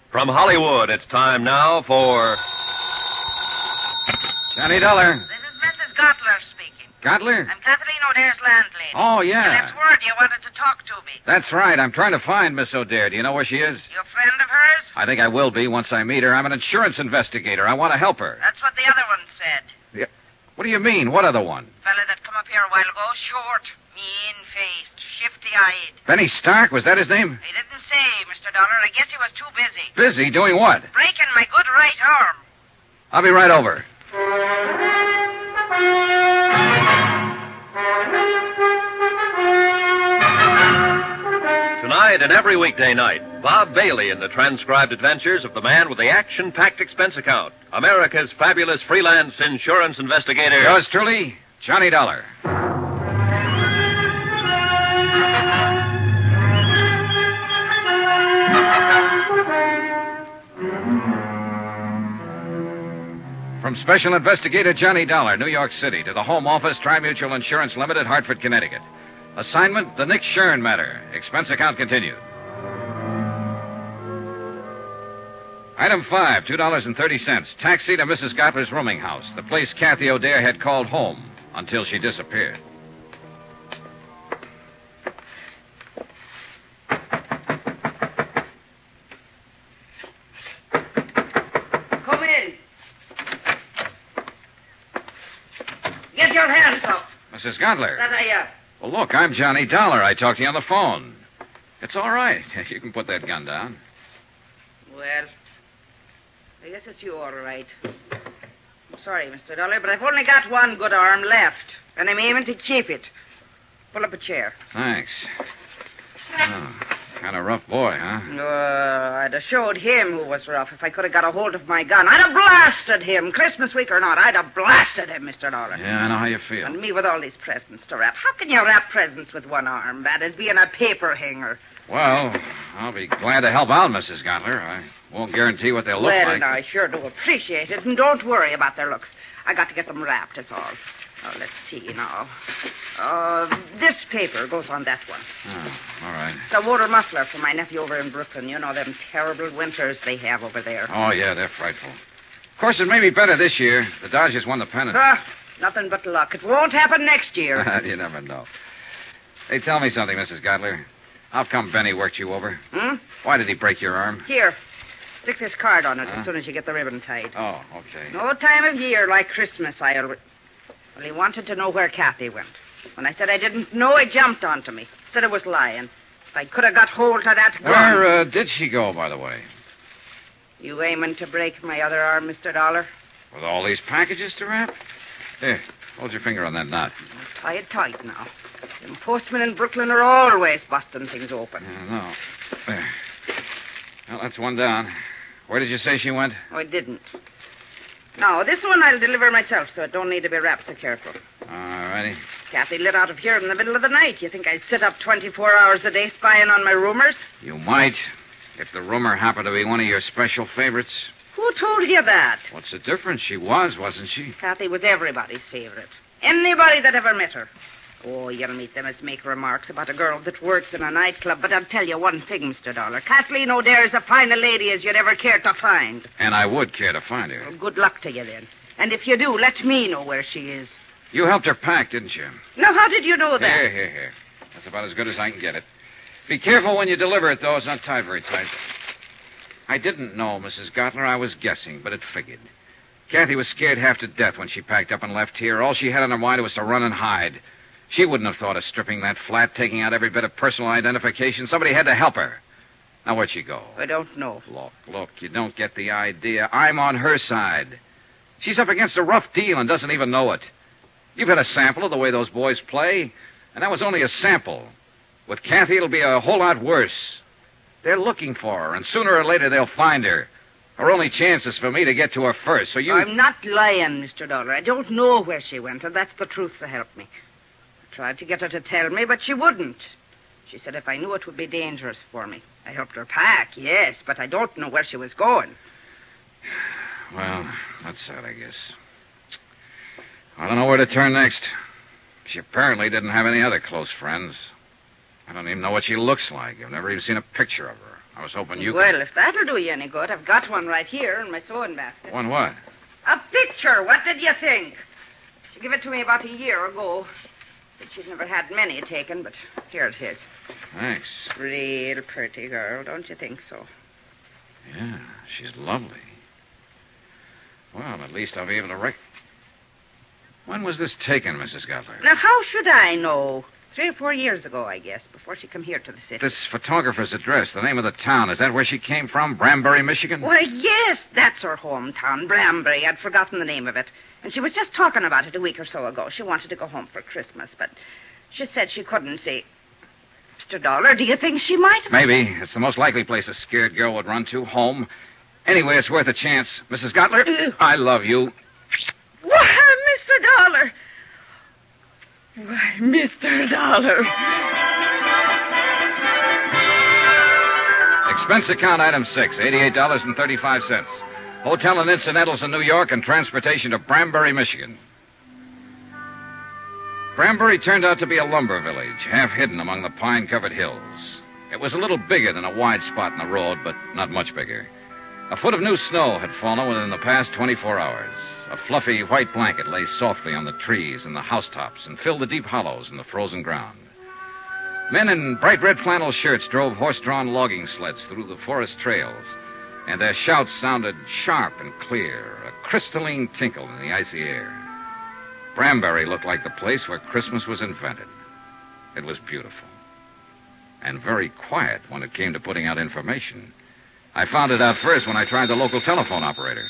From Hollywood, it's time now for... Johnny Dollar. This is Mrs. Gottler speaking. Gottler? I'm Kathleen O'Dare's landlady. Oh, yeah. I left word you wanted to talk to me. That's right. I'm trying to find Miss O'Dare. Do you know where she is? You a friend of hers? I think I will be once I meet her. I'm an insurance investigator. I want to help her. That's what the other one said. Yeah. What do you mean? What other one? Fella that come up here a while ago, short, mean-faced, shifty-eyed. Benny Stark? Was that his name? He didn't say, Mr. Dollar. I guess he was too busy. Busy? Doing what? Breaking my good right arm. I'll be right over. Tonight and every weekday night, Bob Bailey in the transcribed adventures of the man with the action-packed expense account, America's fabulous freelance insurance investigator. Yours truly, Johnny Dollar. From Special Investigator Johnny Dollar, New York City, to the Home Office, Tri-Mutual Insurance Limited, Hartford, Connecticut. Assignment, the Nick Shern matter. Expense account continued. Item 5, $2.30. Taxi to Mrs. Gottler's rooming house, the place Kathy O'Dare had called home until she disappeared. Come in. Get your hands up. Mrs. Gottler. That I, Well, look, I'm Johnny Dollar. I talked to you on the phone. It's all right. You can put that gun down. Well, I guess it's you all right. I'm sorry, Mr. Dollar, but I've only got one good arm left, and I'm aiming to keep it. Pull up a chair. Thanks. Oh, kind of rough boy, huh? I'd have showed him who was rough if I could have got a hold of my gun. I'd have blasted him, Christmas week or not. I'd have blasted him, Mr. Dollar. Yeah, I know how you feel. And me with all these presents to wrap. How can you wrap presents with one arm? Bad as being a paper hanger. Well, I'll be glad to help out, Mrs. Gottler. I won't guarantee what they'll look Well, like. now, I sure do appreciate it, and don't worry about their looks. I got to get them wrapped, that's all. Oh, let's see now. This paper goes on that one. Oh, all right. It's a water muffler for my nephew over in Brooklyn. You know them terrible winters they have over there. Oh, yeah, they're frightful. Of course, it may be better this year. The Dodgers won the pennant. Nothing but luck. It won't happen next year. You never know. Hey, tell me something, Mrs. Gottler. How come Benny worked you over? Why did he break your arm? Here. Stick this card on it as soon as you get the ribbon tied. Oh, okay. No time of year like Christmas, Well, he wanted to know where Kathy went. When I said I didn't know, he jumped onto me. Said I was lying. If I could have got hold of that gun... Where did she go, by the way? You aiming to break my other arm, Mr. Dollar? With all these packages to wrap? Here, hold your finger on that knot. Tie it tight now. Them postmen in Brooklyn are always busting things open. I know. There. Well, that's one down. Where did you say she went? Oh, I didn't. No, this one I'll deliver myself, so it don't need to be wrapped so careful. All righty. Kathy lit out of here in the middle of the night. You think I'd sit up 24 hours a day spying on my roomers? You might, if the rumor happened to be one of your special favorites. Who told you that? What's the difference? She was, wasn't she? Kathy was everybody's favorite. Anybody that ever met her. Oh, you'll meet them as make remarks about a girl that works in a nightclub. But I'll tell you one thing, Mr. Dollar. Kathleen O'Dare is as fine a lady as you'd ever care to find. And I would care to find her. Well, good luck to you, then. And if you do, let me know where she is. You helped her pack, didn't you? Now, how did you know that? Here. That's about as good as I can get it. Be careful when you deliver it, though. It's not tied very tight. I didn't know, Mrs. Gottler. I was guessing, but it figured. Kathy was scared half to death when she packed up and left here. All she had on her mind was to run and hide. She wouldn't have thought of stripping that flat, taking out every bit of personal identification. Somebody had to help her. Now, where'd she go? I don't know. Look, you don't get the idea. I'm on her side. She's up against a rough deal and doesn't even know it. You've had a sample of the way those boys play, and that was only a sample. With Kathy, it'll be a whole lot worse. They're looking for her, and sooner or later they'll find her. Her only chance is for me to get to her first, so you... I'm not lying, Mr. Dollar. I don't know where she went, and that's the truth to help me. I tried to get her to tell me, but she wouldn't. She said if I knew it would be dangerous for me. I helped her pack, yes, but I don't know where she was going. Well, that's sad, I guess. I don't know where to turn next. She apparently didn't have any other close friends. I don't even know what she looks like. I've never even seen a picture of her. I was hoping you Well, if that'll do you any good, I've got one right here in my sewing basket. One what? A picture. What did you think? She gave it to me about a year ago. Said she'd never had many taken, but here it is. Thanks. Real pretty girl, don't you think so? Yeah, she's lovely. Well, at least I'll be able to When was this taken, Mrs. Gutler? Now, how should I know? 3 or 4 years ago, I guess, before she come here to the city. This photographer's address, the name of the town, is that where she came from? Branbury, Michigan? Why, yes, that's her hometown, Branbury. I'd forgotten the name of it. And she was just talking about it a week or so ago. She wanted to go home for Christmas, but she said she couldn't see. Mr. Dollar, do you think she might have... Maybe. It's the most likely place a scared girl would run to, home. Anyway, it's worth a chance. Mrs. Gutler, I love you. Why, Mr. Dollar... Why, Mr. Dollar. Expense account item 6, $88.35. Hotel and incidentals in New York and transportation to Branbury, Michigan. Branbury turned out to be a lumber village, half hidden among the pine-covered hills. It was a little bigger than a wide spot in the road, but not much bigger. A foot of new snow had fallen within the past 24 hours. A fluffy white blanket lay softly on the trees and the housetops and filled the deep hollows in the frozen ground. Men in bright red flannel shirts drove horse-drawn logging sleds through the forest trails, and their shouts sounded sharp and clear, a crystalline tinkle in the icy air. Branbury looked like the place where Christmas was invented. It was beautiful. And very quiet when it came to putting out information. I found it out first when I tried the local telephone operator.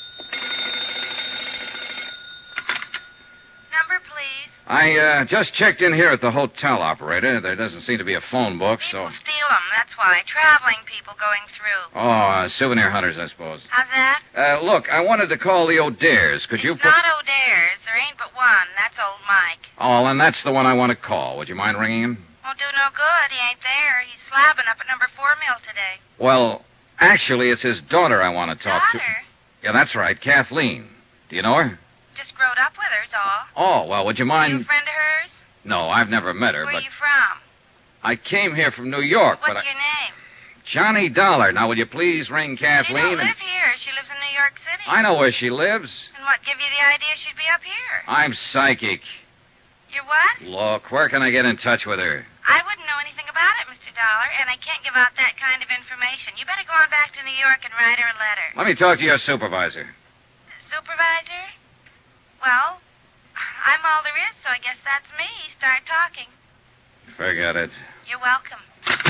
Number, please. I just checked in here at the hotel, operator. There doesn't seem to be a phone book, so... People steal them, that's why. Traveling people going through. Oh, souvenir hunters, I suppose. How's that? Look, I wanted to call the O'Dares. Could you It's put... not O'Dare's. There ain't but one. That's old Mike. Oh, and that's the one I want to call. Would you mind ringing him? Won't do no good. He ain't there. He's slabbing up at number 4 mill today. Well, actually, it's his daughter I want to talk to. Daughter? Yeah, that's right, Kathleen. Do you know her? Just growed up with her's all. Oh, well, would you mind... You a friend of hers? No, I've never met her, Where but... you from? I came here from New York, What's but your name? Johnny Dollar. Now, will you please ring She Kathleen? don't live here. She lives in New York City. I know where she lives. And what give you the idea she'd be up here? I'm psychic. You're what? Look, where can I get in touch with her? I wouldn't know anything about it, Mr. Dollar, and I can't give out that kind of information. You better go on back to New York and write her a letter. Let me talk to your supervisor. Supervisor? Well, I'm all there is, so I guess that's me. Start talking. Forget it. You're welcome.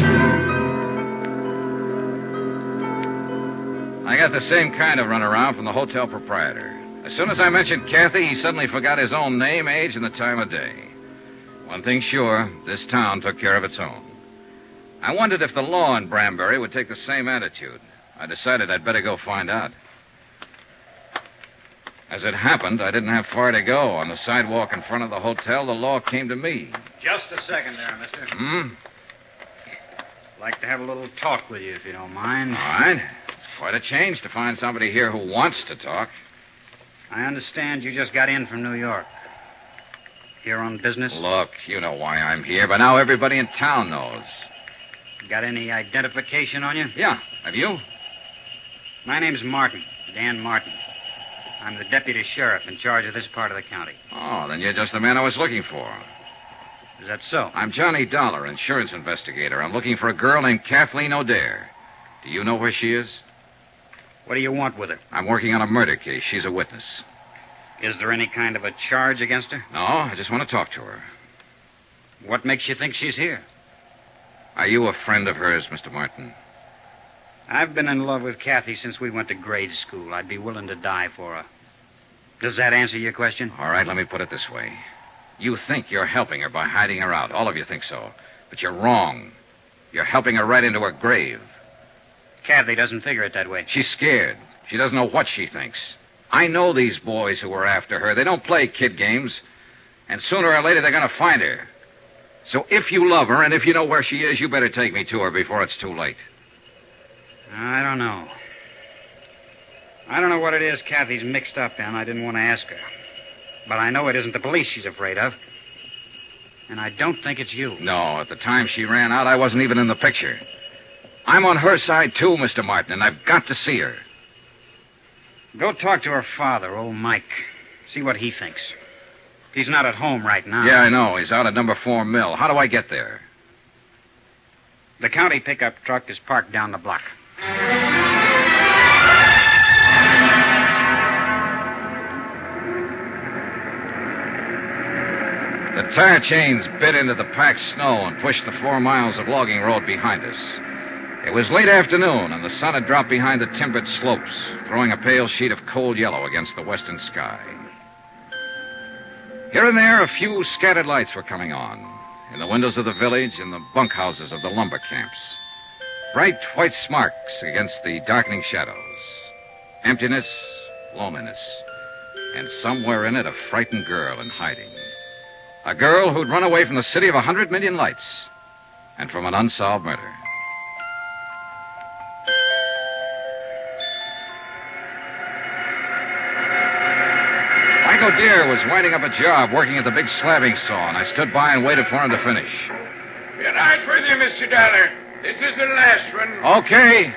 I got the same kind of runaround from the hotel proprietor. As soon as I mentioned Kathy, he suddenly forgot his own name, age, and the time of day. One thing's sure, this town took care of its own. I wondered if the law in Branbury would take the same attitude. I decided I'd better go find out. As it happened, I didn't have far to go. On the sidewalk in front of the hotel, the law came to me. Just a second there, mister. I'd like to have a little talk with you, if you don't mind. All right. It's quite a change to find somebody here who wants to talk. I understand you just got in from New York. Here on business? Look, you know why I'm here, but now everybody in town knows. Got any identification on you? Yeah. Have you? My name's Martin, Dan Martin. I'm the deputy sheriff in charge of this part of the county. Oh, then you're just the man I was looking for. Is that so? I'm Johnny Dollar, insurance investigator. I'm looking for a girl named Kathleen O'Dare. Do you know where she is? What do you want with her? I'm working on a murder case. She's a witness. Is there any kind of a charge against her? No, I just want to talk to her. What makes you think she's here? Are you a friend of hers, Mr. Martin? I've been in love with Kathy since we went to grade school. I'd be willing to die for her. Does that answer your question? All right, let me put it this way. You think you're helping her by hiding her out. All of you think so. But you're wrong. You're helping her right into her grave. Kathy doesn't figure it that way. She's scared. She doesn't know what she thinks. I know these boys who are after her. They don't play kid games. And sooner or later, they're going to find her. So if you love her and if you know where she is, you better take me to her before it's too late. I don't know. I don't know what it is Kathy's mixed up in. I didn't want to ask her. But I know it isn't the police she's afraid of. And I don't think it's you. No, at the time she ran out, I wasn't even in the picture. I'm on her side, too, Mr. Martin, and I've got to see her. Go talk to her father, old Mike. See what he thinks. He's not at home right now. Yeah, I know. He's out at number 4 Mill. How do I get there? The county pickup truck is parked down the block. The tire chains bit into the packed snow and pushed the 4 miles of logging road behind us. It was late afternoon, and the sun had dropped behind the timbered slopes, throwing a pale sheet of cold yellow against the western sky. Here and there, a few scattered lights were coming on, in the windows of the village and the bunkhouses of the lumber camps. Bright white sparks against the darkening shadows. Emptiness, loneliness, and somewhere in it a frightened girl in hiding. A girl who'd run away from the city of 100 million lights and from an unsolved murder. Mike O'Dare was winding up a job working at the big slabbing saw, and I stood by and waited for him to finish. Be right with you, Mr. Dollar. This is the last one. Okay.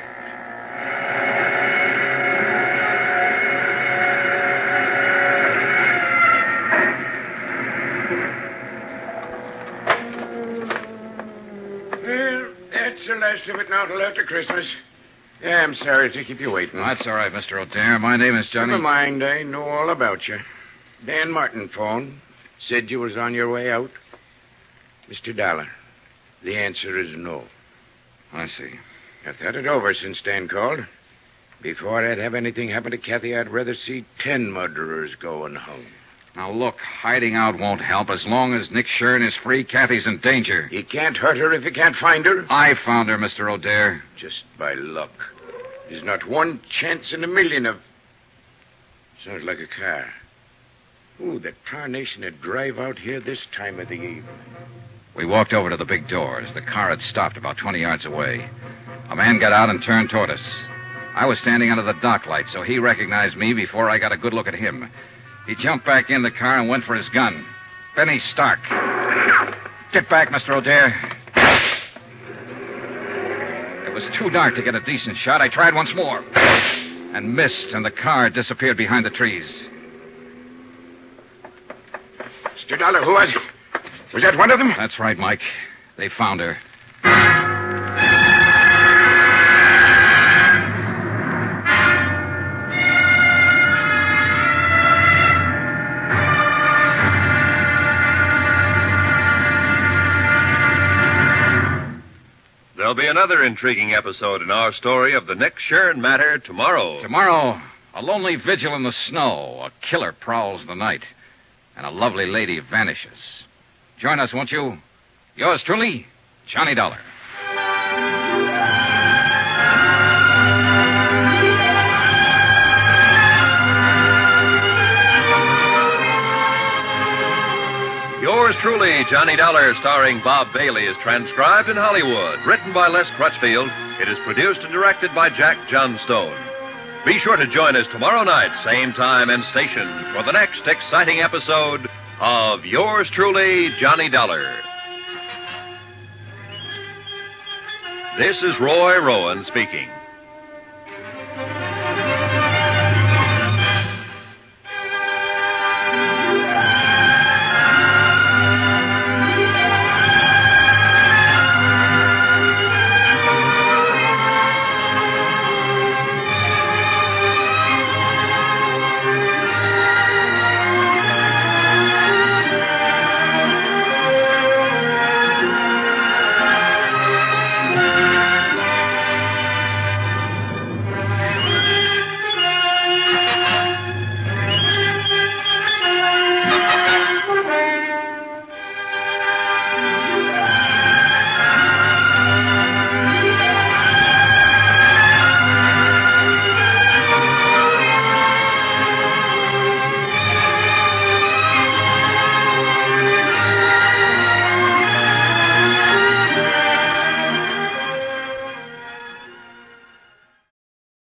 Well, that's the last of it now till after Christmas. Yeah, I'm sorry to keep you waiting. Well, that's all right, Mr. O'Dare. My name is Johnny. Never mind. I know all about you. Dan Martin phoned. Said you was on your way out. Mr. Dollar, the answer is no. I see. I've thought it over since Dan called. Before I'd have anything happen to Kathy, I'd rather see 10 murderers go unhung. Now, look, hiding out won't help. As long as Nick Shern is free, Kathy's in danger. You can't hurt her if you can't find her. I found her, Mr. O'Dare. Just by luck. There's not one chance in a million of... Sounds like a car. Ooh, that tarnation would drive out here this time of the evening. We walked over to the big doors. The car had stopped about 20 yards away. A man got out and turned toward us. I was standing under the dock light, so he recognized me before I got a good look at him. He jumped back in the car and went for his gun. Benny Stark. Get back, Mr. O'Dare. It was too dark to get a decent shot. I tried once more. And missed, and the car disappeared behind the trees. Mr. Dollar, who was it? Was that one of them? That's right, Mike. They found her. There'll be another intriguing episode in our story of the Nick Shern matter tomorrow. Tomorrow, a lonely vigil in the snow. A killer prowls the night. And a lovely lady vanishes. Join us, won't you? Yours truly, Johnny Dollar. Yours truly, Johnny Dollar, starring Bob Bailey, is transcribed in Hollywood. Written by Les Crutchfield, it is produced and directed by Jack Johnstone. Be sure to join us tomorrow night, same time and station, for the next exciting episode of Yours truly, Johnny Dollar. This is Roy Rowan speaking.